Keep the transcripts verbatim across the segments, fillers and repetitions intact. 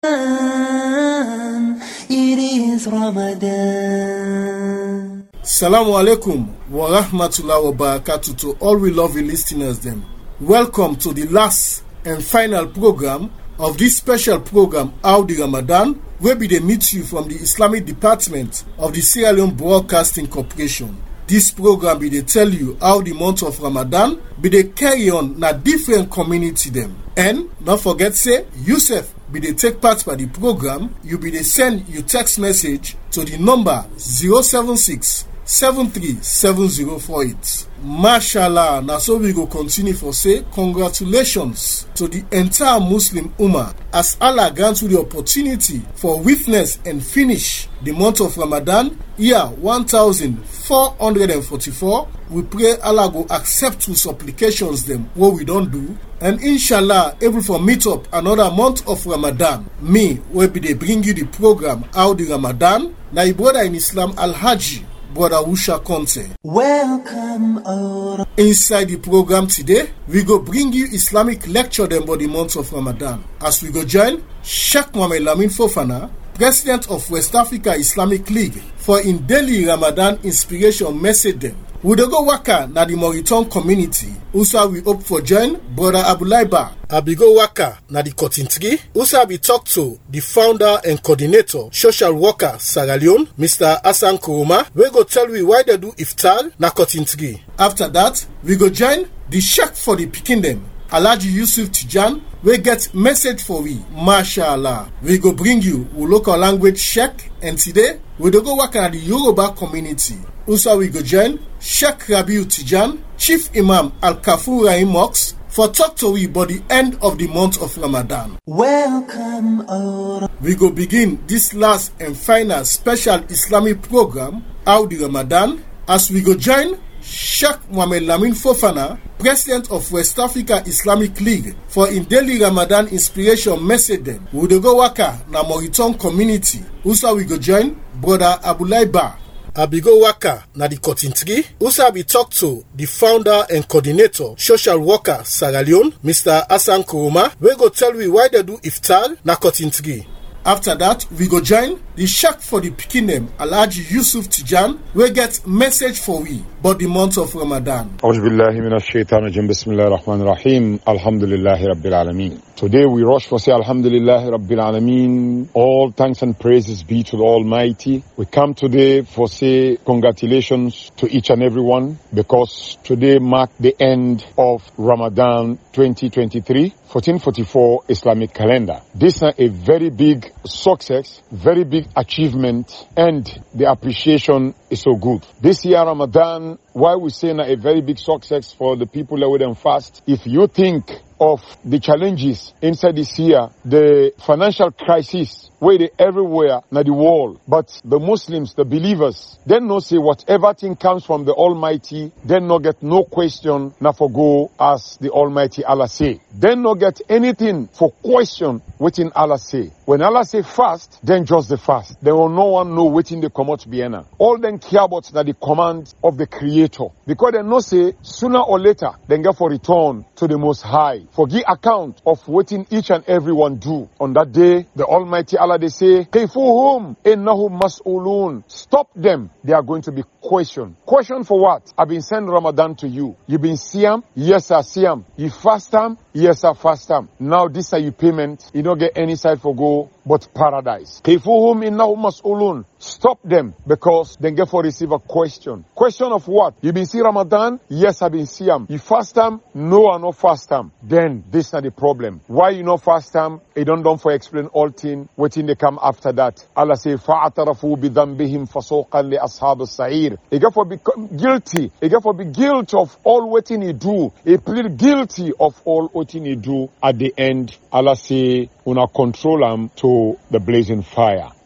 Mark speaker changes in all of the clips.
Speaker 1: It is Ramadan.
Speaker 2: Assalamu alaikum wa rahmatullahi wa barakatuh to all we lovely listeners them. Welcome to the last and final program of this special program, Audi Ramadan, where we meet you from the Islamic Department of the Sierra Leone Broadcasting Corporation. This program be they tell you how the month of Ramadan be they carry on na different community them. And don't forget say, Yusuf be they take part by the program, you be they send your text message to the number zero seven six seven three seven zero four eight. Mashallah, now so we go continue for say congratulations to the entire Muslim Ummah as Allah grants you the opportunity for witness and finish the month of Ramadan year one thousand four hundred forty-four. We pray Allah go accept to supplications them what we don't do, and inshallah able for meet up another month of Ramadan. Me will be they bring you the program How the Ramadan. Now your brother in Islam Al Haji Brother Usha Conte.
Speaker 1: Welcome, oh.
Speaker 2: Inside the program today, we go bring you Islamic lecture them about the month of Ramadan. As we go join Sheikh Mohamed Lamin Fofana, President of West Africa Islamic League, for in daily Ramadan inspiration message them. We do go waka na the Moriton community. Also we hope for join Brother Abulaiba. Abigo waka na the Kotintri. Also we talk to the founder and coordinator social worker Sierra Leone, Mister Hassan Kuruma. We go tell you why they do iftar na Kotintri. After that, we go join the Sheikh for the Pikin them, Alhaji Yusuf Tijan. We get message for we, mashallah. We go bring you we local language Sheikh, and today we do go work at the Yoruba community. Also we go join Sheikh Rabiu Tijan, Chief Imam Al-Kafur Rahim Mox, for talk to we about the end of the month of Ramadan.
Speaker 1: Welcome, oh.
Speaker 2: We go begin this last and final special Islamic program, How the Ramadan, as we go join Sheikh Mohamed Lamin Fofana, President of West Africa Islamic League, for in daily Ramadan inspiration message them. We do go waka na Moriton community. Also we go join Brother Abulaiba. Abigo waka na the Kotintri. Also we talk to the founder and coordinator social worker Sierra Leone, Mister Hassan Kuruma. We go tell you why they do iftar na Kotintri. After that, we go join the Sheikh for the Pikin them, Alhaji Yusuf Tijan. We get message for we about the month of Ramadan.
Speaker 3: A'udhu billahi minash shaitanir rajim. Bismillahir rahmanir rahim. Alhamdulillahi rabbil alamin. Today we rush for say Alhamdulillahi rabbil alamin. All thanks and praises be to the Almighty. We come today for say congratulations to each and everyone, because today marked the end of Ramadan twenty twenty-three. fourteen forty-four Islamic calendar. This is a very big success, very big achievement, and the appreciation is so good. This year Ramadan, why we say a very big success for the people that would fast. If you think of the challenges inside this year, the financial crisis, where they everywhere na the world, but the Muslims, the believers, then no say whatever thing comes from the Almighty, then no get no question na for go as the Almighty Allah say. Then no get anything for question within Allah say. When Allah say fast, then just the fast. There will no one know waiting the come out Biena. All them care about na the command of the Creator, because they no say sooner or later then get for return to the Most High, for give account of waiting each and every one do. On that day, the Almighty Allah they say, Kifuhum innahum mas'ulun. Stop them. They are going to be questioned. Question for what? I've been sending Ramadan to you. You've been Siam? Yes, sir, Siam. You fast time? Yes, sir, fast time. Now this are your payment. You don't get any side for go but paradise. Kifuhum innahum mas'ulun. Stop them, because they get for receive a question. Question of what? You been see Ramadan? Yes, I've been Siam. You fast time? No, I no fast time. Then this is not the problem. Why you no fast time? It don't don't for explain all thing. Waiting they come after that. Allah say, فَاعْتَرَفُوا بِذَنْبِهِمْ فَسُوقًا لِأَصْحَابِ السَّعِيرِ. He get for be guilty. He get for be guilty of all waiting he do. He plead guilty of all waiting he do. At the end, Allah say, una control him to the blazing fire.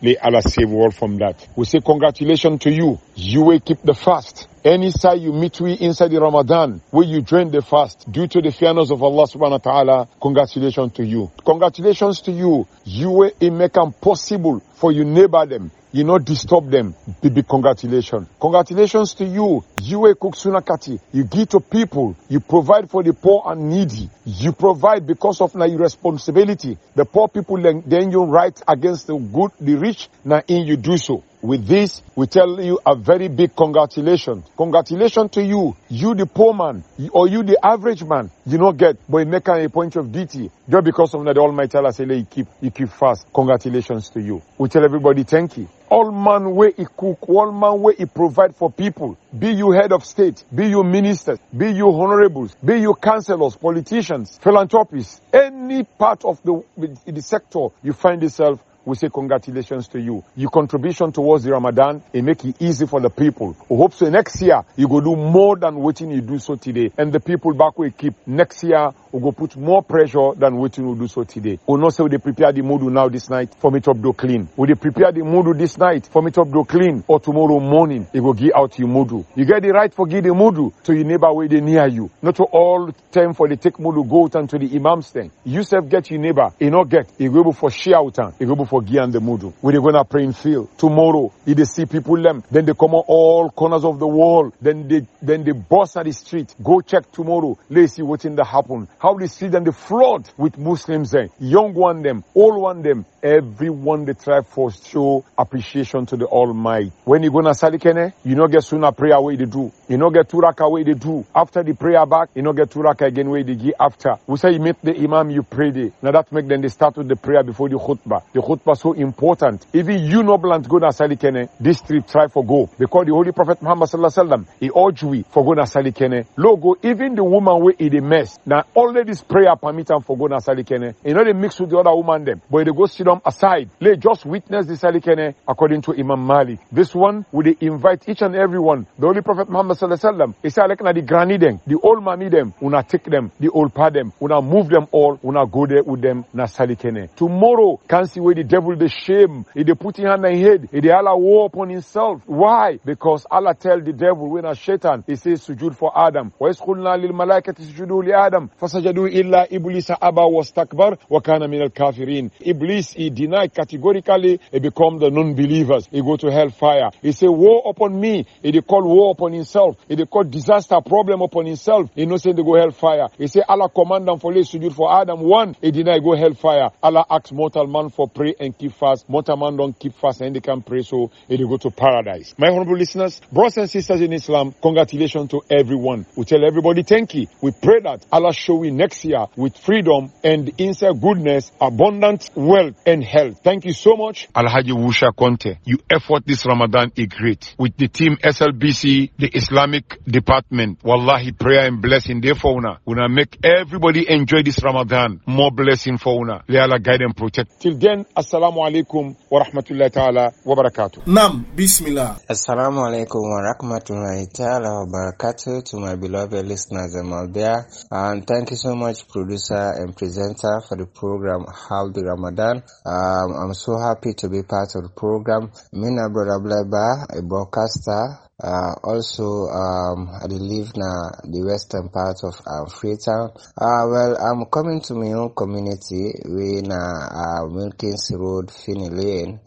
Speaker 3: May Allah save all from that. We say congratulations to you. You will keep the fast. Any side you meet with inside the Ramadan, where you join the fast due to the fairness of Allah subhanahu wa ta'ala, congratulations to you. Congratulations to you. You will make it possible for you neighbor them. You not disturb them. Big, big congratulations. Congratulations to you. You a cook sunakati. You give to people. You provide for the poor and needy. You provide because of your responsibility. The poor people then you right against the good, the rich. Now in you do so. With this, we tell you a very big congratulations. Congratulations to you. You the poor man, or you the average man, you not get, but you make a point of duty. Just because of that, the Almighty Allah say, you keep, you keep fast. Congratulations to you. We tell everybody thank you. All man way he cook, all man way he provide for people. Be you head of state, be you ministers, be you honorables, be you councillors, politicians, philanthropists, any part of the, the sector you find yourself, we say congratulations to you. Your contribution towards the Ramadan, it make it easy for the people. We hope so next year, you go do more than what you do so today. And the people back will keep next year, we go put more pressure than what you do so today. We know say they prepare the mood now this night for me to do clean. We they prepare the mood this night for me to do clean, or tomorrow morning, you go give out your mood. You get the right for give the mood to your neighbor where they near you. Not to all time for the take mood go out to the imam's thing. You self get your neighbor, you not get, you go for share out, you go for Gi and the Mudu. We're gonna pray in field. Tomorrow, if they see people them, then they come on all corners of the world, then they then they bust at the street. Go check tomorrow. Let's see what's in the happen. How the street and the flood with Muslims there. Young one them, old one them, everyone they try for show appreciation to the Almighty. When you gonna salikene, you not get sooner prayer way they do. You not get two raka way they do. After the prayer back, you not get two raka again way they give after. We say you meet the imam, you pray there. Now that make them they start with the prayer before the khutbah. The khutbah so important. Even you no plant go na salikene, this trip try for go. Because the Holy Prophet Muhammad sallallahu alaihi wasallam, he urge we for go na salikene. Logo, even the woman way in the mess. Now only this prayer permit them for go na salikene. You know they mix with the other woman them. But they go sit them aside. They just witness the salikene according to Imam Malik. This one, would they invite each and every one. The Holy Prophet Muhammad sallallahu alaihi wasallam, he said like na the granny them, the old mommy them, una take them, the old pa them, una move them all, una go there with them na salikene. Tomorrow, can't see where the devil the shame. If they put in hand on head, if they Allah war upon himself. Why? Because Allah tell the devil when a shaitan, he says sujud for Adam. Wa iskhulna lil malaikati sujudu li Adam. Fasajadu illa iblisa aba wastakbar wa kana min al kafirin. Iblis, he denied categorically, he become the non-believers. He go to hellfire. He say war upon me. He they call war upon himself. He they call disaster problem upon himself. He no say they go hellfire. He say Allah command them for lay sujud for Adam. One, he deny go hellfire. Allah asks mortal man for pray and keep fast. Mortal man don't keep fast and they can pray, so they go to paradise. My honorable listeners, brothers and sisters in Islam, congratulations to everyone. We tell everybody thank you. We pray that Allah show we next year with freedom and inside goodness, abundant wealth and health. Thank you so much. Alhaji Wusha Conte, you effort this Ramadan is great. With the team S L B C, the Islamic department, wallahi prayer and blessing there for una. Una make everybody enjoy this Ramadan. More blessing for una. May Allah guide and protect. Till then, assalamu alaikum wa rahmatullahi ta'ala wa barakatuh.
Speaker 2: Nam, bismillah.
Speaker 4: Assalamu alaikum wa rahmatullahi ta'ala wa barakatuh to my beloved listeners and all there. And thank you so much, producer and presenter, for the program How the Ramadan. Um, I'm so happy to be part of the program. Mina Brother Bleba, a broadcaster. Uh, also, um, I live na the western part of uh, Freetown. Uh, well, I'm coming to my own community. We na uh, Wilkins Road, Finney Lane.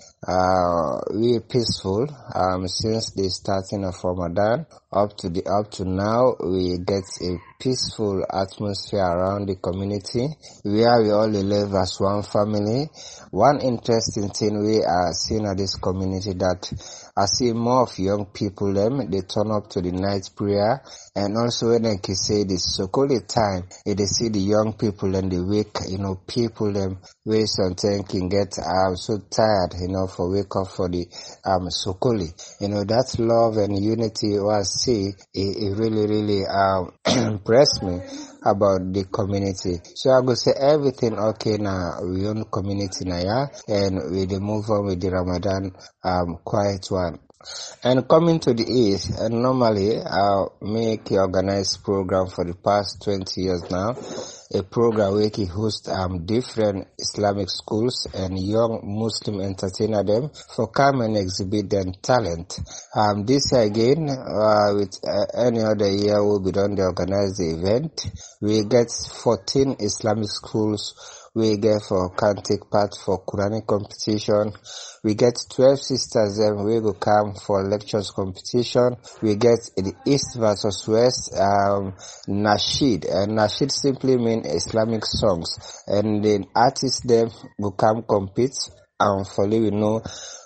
Speaker 4: Uh, we peaceful. Um, since the starting of Ramadan up to the up to now, we get a peaceful atmosphere around the community where we all live as one family. One interesting thing we are seeing at this community that I see more of young people them, they turn up to the night prayer, and also when I can say this Sokoli time, if they see the young people and they wake, you know, people them way sometimes can get um so tired, you know, for wake up for the um Sokoli. You know, that love and unity I see, it, it really, really um impressed me about the community. So I go say everything okay now, we own community now, yeah, and we dey move on with the Ramadan um quiet one. And coming to the East, and normally I'll make the organized program for the past twenty years now. a program where he hosts um, different Islamic schools and young Muslim entertainer them for come and exhibit their talent. Um, this again, uh, with uh, any other year will be done, they organize the event. We get fourteen Islamic schools. We get for can take part for Quranic competition. We get twelve sisters then we go come for lectures competition. We get the East versus West um, Nasheed. And Nasheed simply means Islamic songs. And the artists then will come compete. And for we know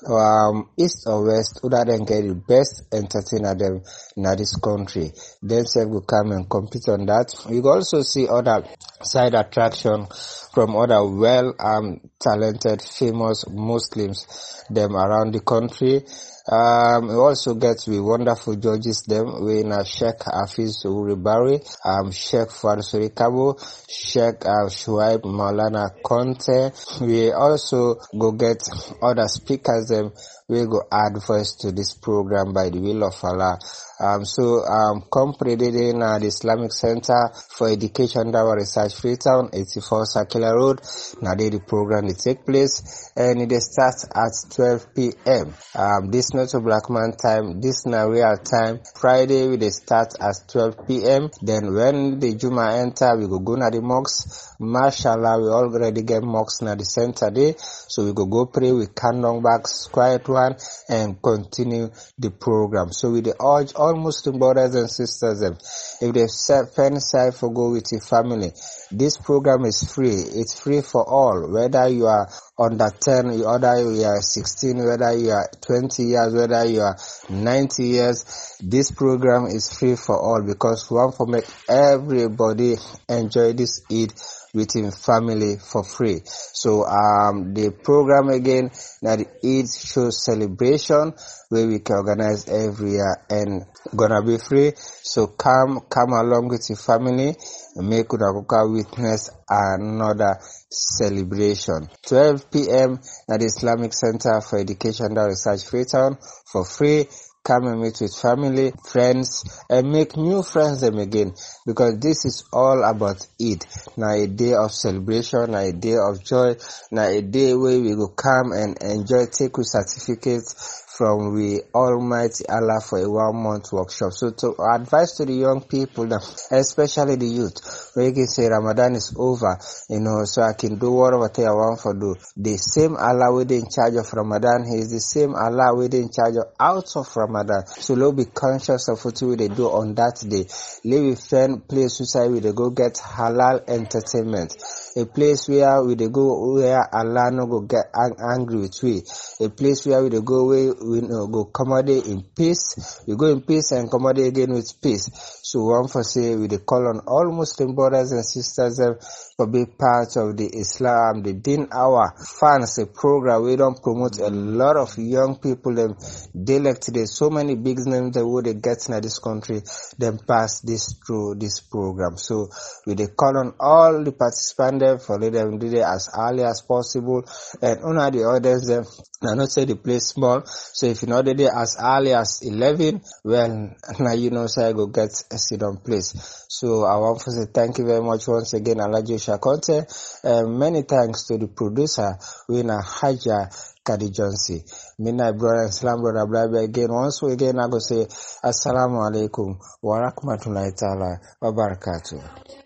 Speaker 4: um, East or West, who then get the best entertainer them in this country. Then they will come and compete on that. You can also see other side attraction from other well um, talented, famous Muslims them around the country. Um, we also get the wonderful judges them. We na Sheikh Hafiz Uribari, um, Sheikh Farsuri Kabo, Sheikh uh, Shuaib Maulana Conte. We also go get other speakers them. We go add voice to this program by the will of Allah. Um, so, um, come in uh, the Islamic Center for Education Dawa Research Freetown, eighty-four Circular Road. Now, the program will take place and it starts at twelve p.m. Um, this not a black man time, this now real time. Friday, we start at twelve p.m. Then when the Juma enter, we go go na the mosque. Mashallah, we already get mosque na the center day. So we go go pray, we can down back, quiet one, and continue the program. So we the urge all Muslim brothers and sisters, if they spend side for go with your family, this program is free. It's free for all, whether you are under ten, whether you are sixteen, whether you are twenty years, whether you are ninety years. This program is free for all because we want to make everybody enjoy this Eid within family for free. So um the program again, now the Eid show celebration where we can organize every year and gonna be free. So come come along with your family and make Unakuka witness another celebration. twelve p.m. at the Islamic Center for Education and Research Freetown for free. Come and meet with family, friends, and make new friends them again. Because this is all about Eid. Now a day of celebration, now a day of joy, now a day where we go come and enjoy, take with certificates from we Almighty Allah for a one month workshop. So to advise to the young people, especially the youth, where you can say Ramadan is over, you know, so I can do whatever I want for do. The same Allah within charge of Ramadan, He is the same Allah within charge of out of Ramadan. So let's be conscious of what we they do on that day. Let we find place where we they go get halal entertainment. A place where we they go where Allah no go get ang- angry with we. A place where we they go where we no go accommodate in peace. We go in peace and accommodate again with peace. So one for say we they call on all Muslim brothers and sisters uh, for be part of the Islam, the Din Hour fans, a program we don't promote a lot of young people them they like today. So many big names that would they get in this country then pass this through this program. So we they call on all the participants for let them do it as early as possible and honor the others them. Now not say the place small. So if you know the day as early as eleven, well now you know say I go get a sit on place. So I want to say thank you very much once again, Alaji Shakonte. Uh, many thanks to the producer, Wina Haja Kadijonsi. Mina brother and Islam brother Blabi again. Once again I go say Assalamu alaikum wa rahmatullahi ta'ala wa barakatuh.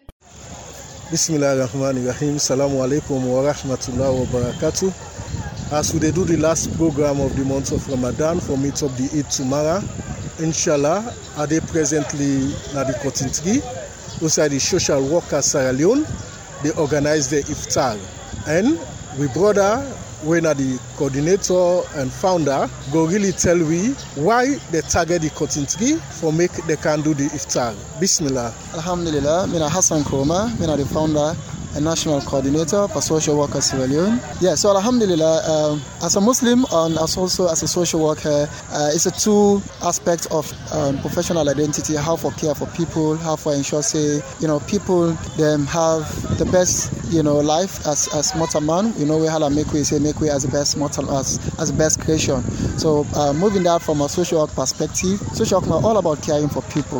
Speaker 2: Bismillahirrahmanirrahim. Assalamu alaikum wa rahmatullahi wa barakatuh. As we do the last program of the month of Ramadan for Meet Up the Eid tomorrow, inshallah, are they presently na the cotton tree, outside the social worker Sierra Leone, they organize the iftar. And we brother, when are the coordinator and founder, go really tell we why they target the cotton tree for make they can do the iftar. Bismillah.
Speaker 5: Alhamdulillah, Mina Hassan Kroma, Mina the founder and national coordinator for social workers Sierra Leone. Yeah, so Alhamdulillah, um, as a Muslim and as also as a social worker, uh, it's a two aspect of um, professional identity, how for care for people, how for ensure say, you know, people them have the best, you know, life as as mortal man. You know, we have make way say make way as the best mortal as as the best creation. So uh, moving that from a social work perspective, social work is all about caring for people.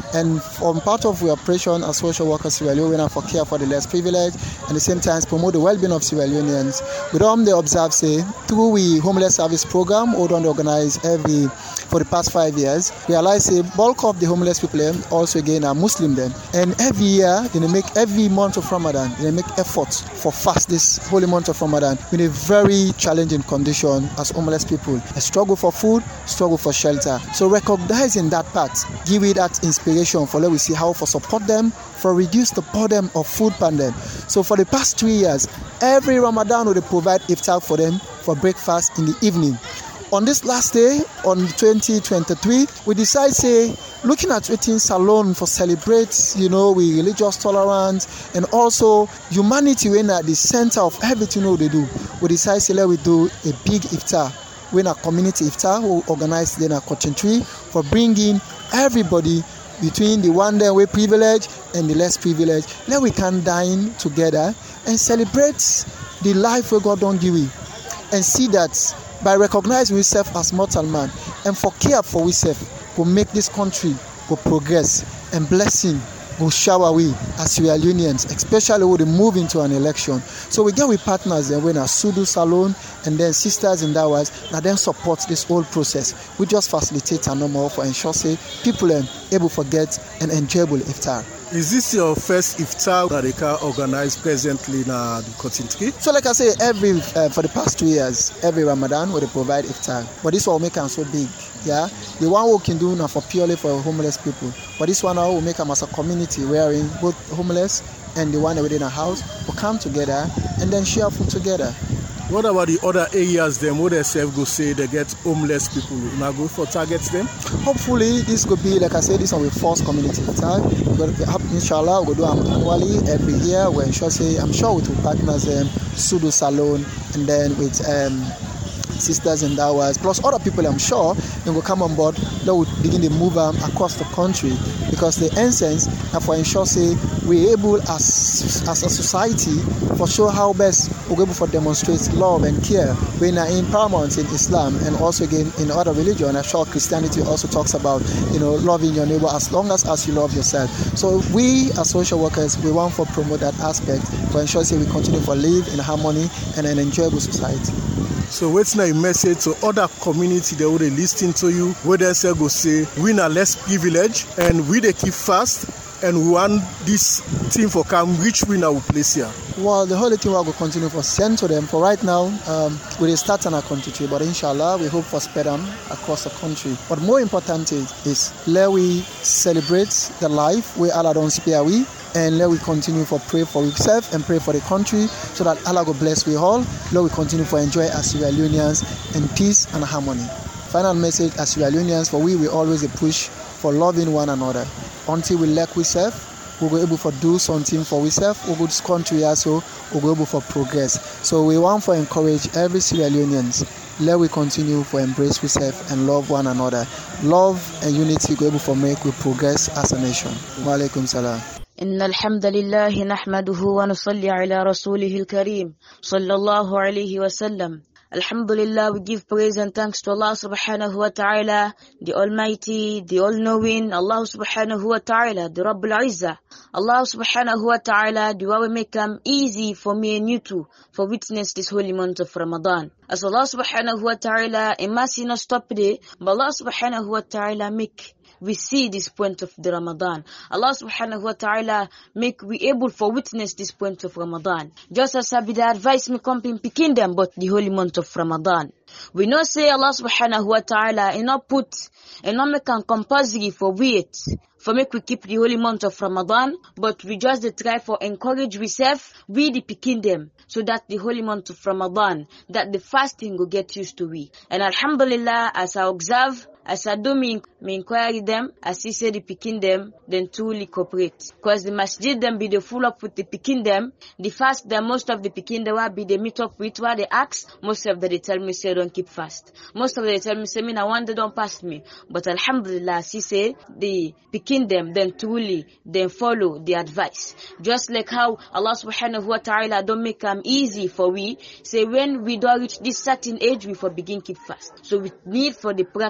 Speaker 5: And from part of our operation as social workers Sierra Leone for care for the less privileged, and at the same time promote the well-being of Sierra Leoneans. We don't they observe say through we homeless service program we don't organize every for the past five years. Realize a bulk of the homeless people also again are Muslim then, and every year they make every month of Ramadan they make efforts for fast this holy month of Ramadan in a very challenging condition as homeless people. A struggle for food, struggle for shelter. So recognizing that part, give it that inspiration for let we see how for support them, for reduce the burden of food pandemic. So for the past three years, every Ramadan we provide iftar for them for breakfast in the evening. On this last day, on twenty twenty-three, we decide say looking at waiting salon for celebrate, you know, we religious tolerance and also humanity when at the center of everything we do. We decide say let we do a big iftar. When a community iftar we organize then a cotton tree for bringing everybody between the one that we privileged and the less privileged. Let we can dine together and celebrate the life we God don't give we, and see that by recognizing ourselves as mortal man and for care for ourselves, will make this country go progress and blessing will shower we as Sierra Leoneans, especially when we move into an election. So we get with partners then when a Sudu Salon and then sisters in Dawas that then support this whole process. We just facilitate and no more for ensure say people are able to get an enjoyable iftar.
Speaker 2: Is this your first iftar that they can organize presently in uh, the cotton tree?
Speaker 5: So like I say, every uh, for the past two years, every Ramadan we provide iftar. But this one will make them so big. Yeah, the one we can do now for purely for homeless people. But this one now will make them as a community wherein both homeless and the one within a house will come together and then share food together.
Speaker 2: What about the other areas them where they self go say they get homeless people? Now go for targets them?
Speaker 5: Hopefully this could be like I said, this one will force community iftar. But inshallah we'll do them annually every year. We ensure say I'm sure with partners them, um, Sudu Salon and then with um sisters and Dawas, plus other people I'm sure they will come on board that will begin to move um, across the country, because the essence and for ensure say we're able as as a society for sure how best we're able to demonstrate love and care when are in paramount in Islam and also again in other religion. I'm sure Christianity also talks about, you know, loving your neighbor as long as, as you love yourself. So we as social workers we want to promote that aspect to ensure say we continue to live in harmony and an enjoyable society.
Speaker 2: So what's now a message to other community that would listen to you where they say go say we are less privileged and we they keep fast and we want this team for come which we now place here?
Speaker 5: Well, the whole thing will go continue for send to them. For right now, um, we start on a country, but inshallah we hope for spread them across the country. But more important is, is let we celebrate the life where Allah don't spare we. And let we continue for pray for ourselves and pray for the country so that Allah will bless we all. Let we continue for enjoy as Sierra Leoneans in peace and harmony. Final message as Sierra Leoneans, for we will always push for loving one another. Until we lack ourselves, we'll be able to do something for ourselves. We'll go to country also, we'll be able for progress. So we want to encourage every Sierra Leoneans. Let we continue for embrace ourselves and love one another. Love and unity we'll be able to make we progress as a nation. Wa alaikum salam.
Speaker 6: إن الحمد لله نحمده ونصلي على رسوله الكريم صلى الله عليه وسلم. Alhamdulillah, we give praise and thanks to Allah subhanahu wa ta'ala, the Almighty, the All-Knowing, Allah subhanahu wa ta'ala, the Rabbul Izzah. Allah subhanahu wa ta'ala, the one will make them easy for me and you too, for witness this holy month of Ramadan. As Allah subhanahu wa ta'ala, it must not stop there, but Allah subhanahu wa ta'ala make we see this point of the Ramadan. Allah subhanahu wa ta'ala make we able for witness this point of Ramadan. Just as I be the advice me come in picking them but the holy month of Ramadan. We know say Allah subhanahu wa ta'ala and not put and not make an compulsory for wait. For make we keep the holy month of Ramadan, but we just the try for encourage ourselves, we the picking them, so that the holy month of Ramadan, that the fasting will get used to we. And alhamdulillah, as I observe, as I do me, me inquiry them, as he said the picking them, then truly cooperate. Because the masjid them be the full up with the picking them, the fast them, most of the picking them will be the meet up with what they ask, most of them they tell me say don't keep fast. Most of them they tell me say me I want they don't pass me. But alhamdulillah, as he say, the picking them, then truly, then follow the advice. Just like how Allah subhanahu wa ta'ala don't make them easy for we, say when we don't reach this certain age, we for begin keep fast. So we need for the practice um,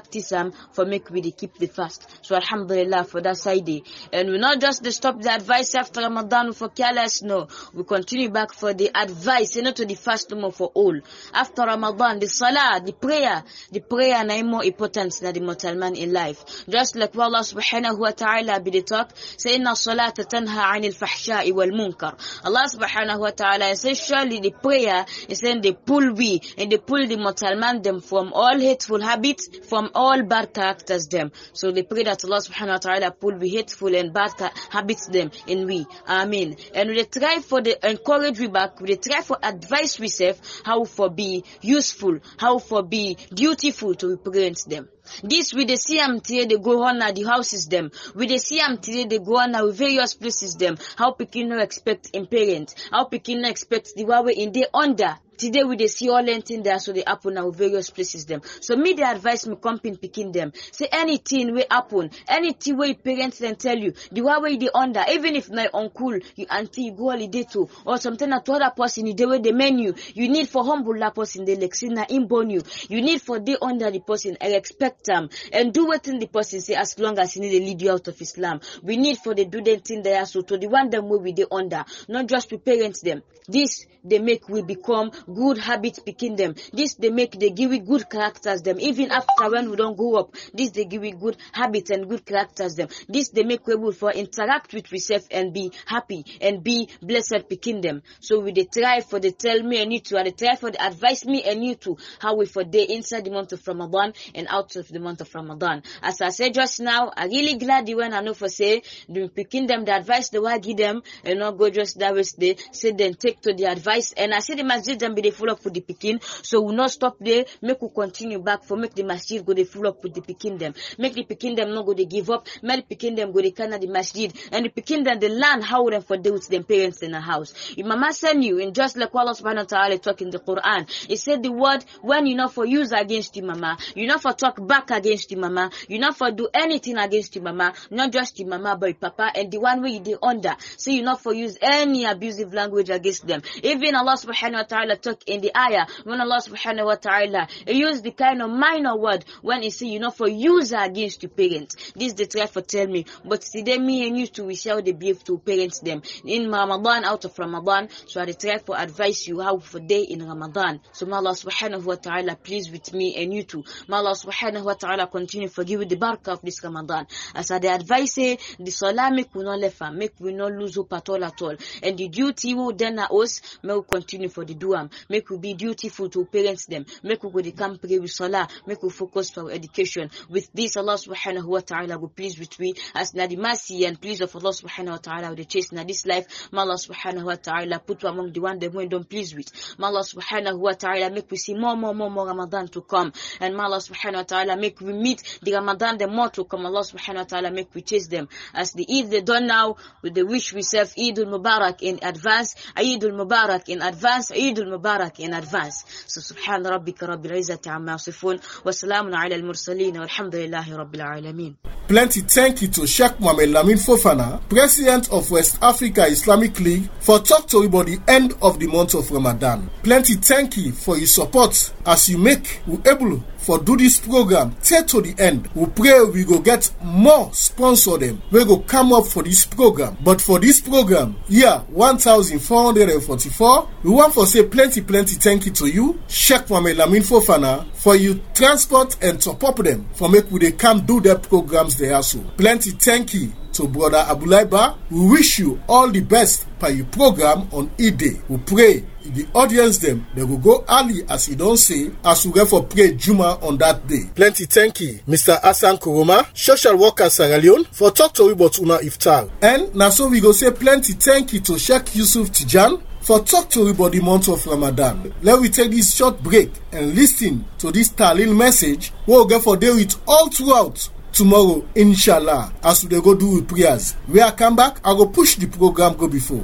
Speaker 6: time for make we keep the fast. So alhamdulillah for that side. And we not just stop the advice after Ramadan for careless, no. We continue back for the advice, you know, to the fast more for all. After Ramadan, the salah, the prayer, the prayer is more important than the mortal man in life. Just like Allah subhanahu wa ta'ala be the talk, say inna salata tanha anil fahsha'i wal munkar. Allah subhanahu wa ta'ala says surely the prayer is saying they pull we and they pull the mortal man them from all hateful habits, from all bad characters them. So they pray that Allah subhanahu wa ta'ala pull we hateful and bad habits them in we. Amen. And we try for the encourage we back, we try for advice we self, how for be useful, how for be dutiful to represent them. This with the C M T A they go on at the houses them. With the C M T A they go on at various places them. How Pekin no expect in parent. How Pekin no expect the way in the under. Today we they see all anything there so they happen now various places them. So me the advice me company picking them. Say anything will happen, anything where parents then tell you, the way they under, even if not uncle, you auntie you go holiday too, or something that other person the way they menu, you need for humble that person they like na inborn you. You need for they under the person I expect them and do what in the person say as long as he need to lead you out of Islam. We need for the do the thing there so to the one them where we they under, not just to parents them. This they make we become good habits picking them. This they make they give we good characters them. Even after when we don't grow up, this they give we good habits and good characters them. This they make we able for interact with ourselves and be happy and be blessed picking them. So we they try for the tell me and you to, and they try for the advise me and you to how we for day inside the month of Ramadan and out of the month of Ramadan. As I said just now, I really glad you when I know for say doing picking them the advice the way I give them and not go just that way they say then take to the advice and I say the masjid and be the full up with the picking, so we not stop there, make we continue back for make the masjid go they full up with the picking them, make the picking them not go they give up, make the picking them go they can the masjid and the picking them they learn how them for deal with them parents in the house. Your mama send you and just like Allah subhanahu wa ta'ala talk in the Quran, he said the word when you not for use against your mama, you not for talk back against your mama, you not for do anything against your mama, not just your mama but your papa and the one way you they under, so you not for use any abusive language against them. Even Allah subhanahu wa ta'ala talk in the ayah when Allah subhanahu wa ta'ala use the kind of minor word when he say you know for user against your parents. This they try for tell me, but today me and you too we shall they behave to parents them in Ramadan out of Ramadan. So I try for advise you how for day in Ramadan. So may Allah subhanahu wa ta'ala please with me and you too. May Allah subhanahu wa ta'ala continue forgive the barakah of this Ramadan. As I the advice say the salah make we not left make we not lose hope at all at all. And the duty will then us may we continue for the duam. Make we be dutiful to parents them. Make we go to camp pray with salah. Make we focus for education. With this, Allah subhanahu wa ta'ala will please with we as na the mercy and please of Allah subhanahu wa ta'ala with the chase na this life. May Allah subhanahu wa ta'ala put you among the one that we don't please with. May Allah subhanahu wa ta'ala make we see more, more, more, more Ramadan to come. And may Allah subhanahu wa ta'ala make we meet the Ramadan the more to come. Allah subhanahu wa ta'ala make we chase them. As the Eid they done now, with the wish we serve Eid al-Mubarak in advance, Eid al-Mubarak in advance, Eid al-Mubarak in advance. So subhan rabbika rabbil izzati amma yasifun wa salamun ala al-mursalin walhamdulillahi rabbil alamin.
Speaker 2: Plenty thank you to Sheikh Mohammed Lamin Fofana, President of West Africa Islamic League, for talk to you about the end of the month of Ramadan. Plenty thank you for your support as you make we able for do this program till to the end. We pray we go get more sponsor them. We go come up for this program. But for this program, yeah, one thousand four hundred forty-four, we want to say plenty, plenty thank you to you, Sheikh Mohammed Lamin Fofana, for you transport and top up them for make we they come do their programs there also. Plenty thank you to Brother Abulaiba. We wish you all the best by your program on E-Day. We pray the audience them, they will go early as he don't say, as we go for pray Juma on that day. Plenty thank you, Mister Hassan Koroma, social worker Sierra Leone, for talk to you about Una Iftar. And now so we go say plenty thank you to Sheikh Yusuf Tijan for talk to you about the month of Ramadan. Let we take this short break and listen to this Talil message. We'll go for day with all throughout tomorrow, inshallah, as we go do with prayers. When I come back, I go push the program go before.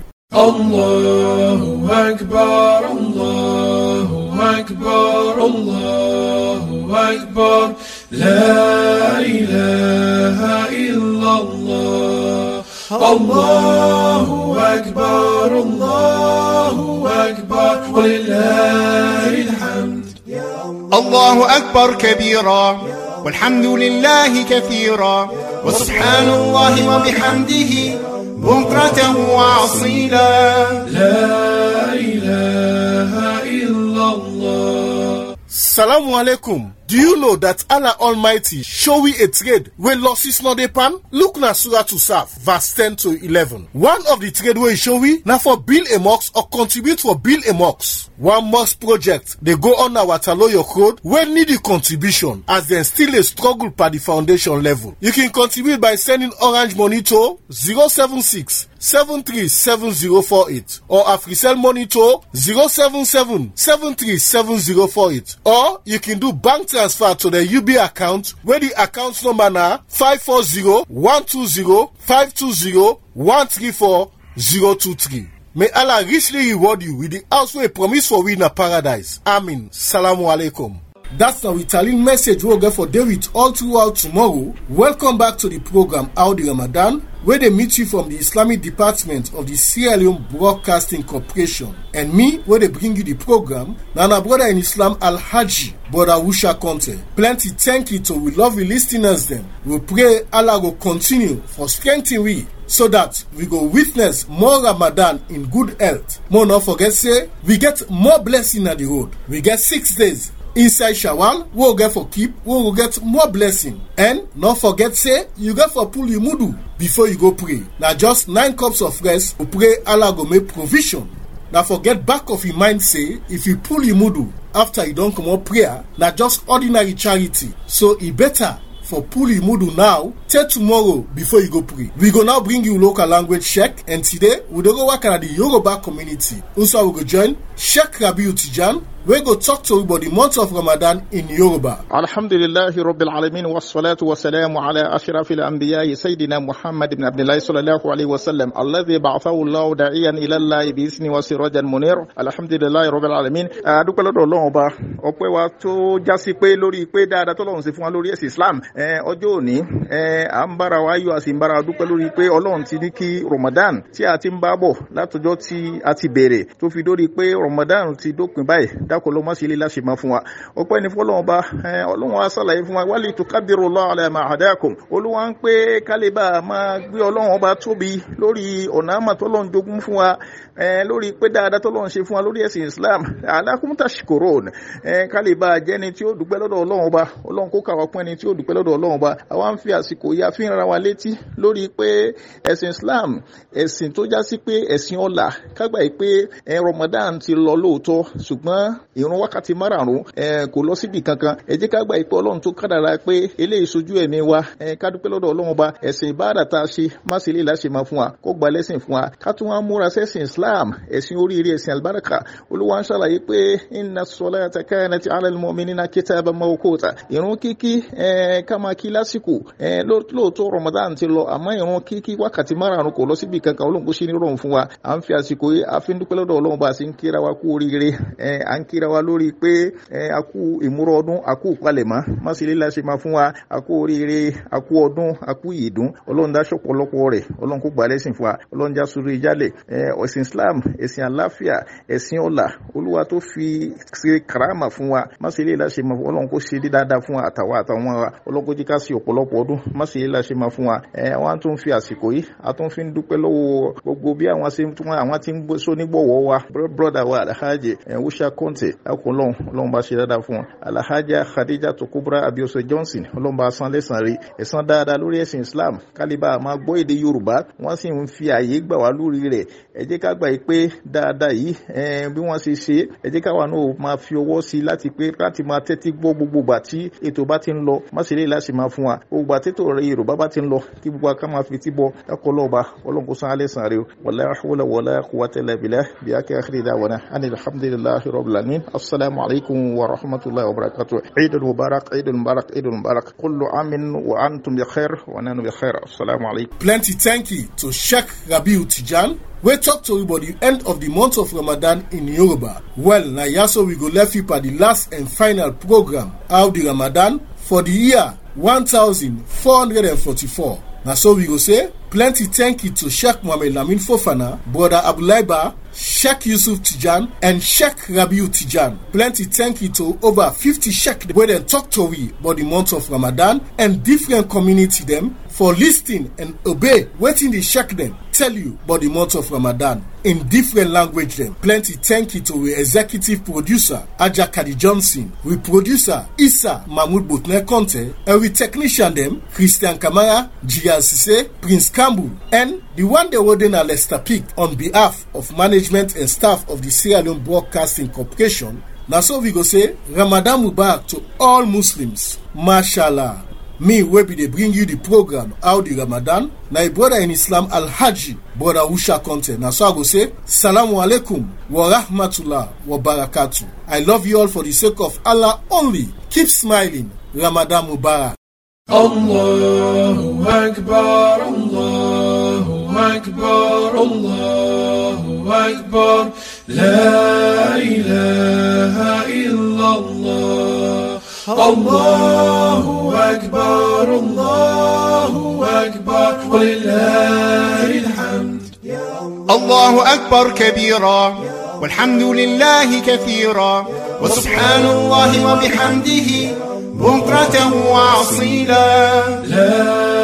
Speaker 7: Allahu Akbar, Allahu Akbar, Allahu Akbar, La ilaha illallah. Allahu Akbar, Allahu Akbar, Walillahil hamd.
Speaker 8: الله أكبر كبيرا والحمد لله كثيرا وسبحان الله وبحمده بكرة وأصيلا
Speaker 7: لا إله إلا الله.
Speaker 2: Salamu alaikum. Do you know that Allah Almighty show we a trade where losses not dey pan? Look na Surah to Saf, verse ten to eleven. One of the trade where he show we na for build a mosque or contribute for build a mosque. One mosque project they go on our Taloyo road where need the contribution as they still a struggle per the foundation level. You can contribute by sending orange money to zero seven six seven three seven zero four eight or Africell money to zero seven seven seven three seven zero four eight, or you can do bank transfer to the U B account where the account number na five four zero one two zero five two zero one three four zero two three. May Allah richly reward you with the house where promise for we in a paradise. Amin. Salamu alaikum. That's the Italian message we'll get for David all throughout tomorrow. Welcome back to the program Audi Ramadan, where they meet you from the Islamic Department of the Sierra Leone Broadcasting Corporation. And me, where they bring you the program, Nana brother in Islam Al-Haji, brother Wusha Conte. Plenty thank you to we love you listeners them. We pray Allah will continue for strengthening we, so that we go witness more Ramadan in good health. More not forget say, we get more blessing at the road. We get six days. Inside Shawwal, we will get for keep, we will get more blessing. And not forget say, you get for pull your mudu before you go pray. Now just nine cups of rest, we pray Allah go make provision. Now forget back of your mind say, if you pull your mudu after you don't come up prayer, now just ordinary charity. So it better for pull your mudu now, till tomorrow before you go pray. We go now bring you local language check, and today we don't go work at the Yoruba community. Also we go join Sheikh Rabiu Tijan. We go talk to you about the month of Ramadan in Yoruba.
Speaker 9: Alhamdulillahi Rabbil Alamin wa salatu wa salamu ala ashrafil anbiya Sayyidina Muhammad ibn Abdullah sallallahu alayhi wa sallam alladhi ba'athahu Allahu da'iyan ila Allah bi isni wa sirajan munir. Alhamdulillahi Rabbil Alamin. Adúpẹ́ lọ́dọ̀ Ọlọ́run Ọba, ọpẹ́ wa tó jásí pé lórí pé dáadáa t'Ọlọ́run ṣe fún wa lórí ẹ̀sìn Islam. Eh ọjọ́ òní eh à ń bára wa yọ̀ a sì ń bára dúpẹ́ lórí pé Ọlọ́run ti ní kí Ramadan tí a ti ń bá bọ̀ látọjọ́ tí a ti bẹ̀rẹ̀ tó fi dórí pé Ramadan ti dópin báyìí. Kò ló má sí ilé láṣẹ máa fún wa ọpẹ́ ní fọ́lọ́run Ọba Ọlọ́run wa ṣàlàyé fún wa wali tukabbirullaha ala ma hadakum Olúwa ń pé kálíbà máa gbé Ọlọ́run Ọba tóbi lórí ọ̀nà àmà t'Ọlọ́run jogún fún wa lórí pé dáadáa t'Ọlọ́run ṣe fún wa lórí ẹ̀sìn Islam alakum tashkurun kálíbà jẹ́ni tí ó dúpẹ́ lọ́dọ̀ Ọlọ́run Ọba Ọlọ́run kó kàwá pín ẹni tí ó dúpẹ́ lọ́dọ̀ Ọlọ́run Ọba àwa ń fi àsìkò yìí fi ń ra wa létí lórí pé ẹ̀sìn Islam ẹ̀sìn tó já sí pé ẹ̀sìn ọlá kágbà yìí pé Ramadan ti lọ lóòótọ́ ṣùgbọ́n ìrun wákàtí márùn-ún eh kò lọ síbi kankan ẹ jẹ́ ká gbà pé Ọlọ́run tó kádàrá pé eléyìí ṣojú ẹ̀mí wa eh ká dúpẹ́ lọ́dọ̀ Ọlọ́run Ọba ẹ̀sìn ìbádà tá a ṣe má sì lè láṣẹ máa fún wa kó gba lẹ́sìn fún wa ká tún wá múra sẹ́sìn Islam ẹ̀sìn oríire ẹ̀sìn albaraka Olúwa ń ṣàlàyé pé inna salata kanat ala al-mu'minina kitaban mawquta ìrun kíkí eh ká máa kí lásìkò eh lóòótọ́ Ramadan ti lọ àmọ́ ìrun kíkí wákàtí márùn-ún kò lọ síbi kankan Ọlọ́run kó ṣe ní rọrùn fún wa à ń fi àsìkò yìí a fi ń dúpẹ́ lọ́dọ̀ Ọlọ́run Ọba sì ń kíra wa kú oríire eh à ń kíra wa lórí pé akú ìmúra ọdún akú palẹ̀mọ́ má sì lè láṣẹ máa fún wa akú oríire akú ọdún akú ìdún Ọlọ́run dá ṣọ̀pọ̀lọpọ̀ rẹ̀ Ọlọ́run kó gbà lẹ́sìn fún wa Ọlọ́run já sórí ìjálẹ̀ ẹ̀sìn Islam ẹ̀sìn àlàáfíà ẹ̀sìn ọlá Olúwa tó fi ṣe karama fún wa má sì lè láṣẹ máa fún Ọlọ́run kó ṣe dáadáa fún wa àtàwọn àtàwọn wa Ọlọ́run kó jí ká sí ọ̀pọ̀lọpọ̀ ọdún má sì lè láṣẹ máa fún wa àwọn tó ń fi àsìkò yìí a tó ń fi dúpẹ́ lọ́wọ́ gbogbo bí àwọn ṣe àwọn tí ń so nígbọ̀wọ́ wa brother wa Alhaji Wusha Conte Ọlọ́run Ọlọ́run bá ṣe dáadáa fún wọn Alhaja Khadija Tokubra Abiose Johnson Ọlọ́run bá san lẹ́san rí ẹ̀san dáadáa lórí ẹ̀sìn Islam kálíbà máa gbọ́ èdè Yorùbá wọ́n sì ń fi àyè gbà wá lórí rẹ̀ ẹ jẹ́ ká gbà pé dáadáa yìí bí wọ́n ṣe ṣe ẹ jẹ́ ká wà náà máa fi ọwọ́ sí láti pé láti máa tẹ́tí gbọ́ gbogbo ìgbà tí ètò bá ti ń lọ má sì lè láti máa fún wa gbogbo àtètò rẹ̀ Yorùbá bá ti ń lọ kí gbogbo aká máa fi tí bọ́ ẹkọ lọ́ọ̀bá Ọlọ́run kó san lẹ́san rí wala hawla wala quwwata illa billah bí a kí akhiri dáwọn alhamdulillahi rabbil alamin assalamu alaikum wa rahmatullahi wa barakatuh Eid al-Mubarak Eid al-Mubarak Eid al-Mubarak kullu amin wa antum bi khair wa nanu bi khair assalamu alaikum.
Speaker 2: Plenty thank you to Sheikh Rabiu Tijan. We talk to you about the end of the month of Ramadan in Yoruba. Well, now yaso we go left you for the last and final program of the Ramadan for the year one thousand four hundred forty-four. Now so we go say plenty thank you to Sheikh Mohammed Lamin Fofana, brother Abulaiba, Sheikh Yusuf Tijan, and Sheikh Rabiu Tijan. Plenty thank you to over fifty Sheikh where they talk to we about the month of Ramadan and different community them for listening and obey waiting the Sheikh them tell you about the month of Ramadan in different language them. Plenty thank you to we executive producer Aja Kadi Johnson, we producer Issa Mahmoud Botner Conte, and we technician them Christian Kamara, Gia Sise, Prince Campbell, and the one they were then Lester Peak on behalf of management and staff of the Sierra Leone Broadcasting Corporation. Now so we go say Ramadan Mubarak to all Muslims. Mashallah. Me we be they bring you the program How the Ramadan. Na brother in Islam Al Haji brother Usha Conte. Now so I go say Salamu alaikum wa rahmatullah wa barakatuh. I love you all for the sake of Allah only. Keep smiling. Ramadan Mubarak.
Speaker 7: Allahu Akbar, Allahu Akbar, Allahu Akbar, La ilaha illallah. Allahu Akbar, Allahu Akbar, Walillahil hamd.
Speaker 8: الله أكبر كبيرا والحمد لله كثيرا وسبحان الله وبحمده بكرة وأصيلا.
Speaker 7: لا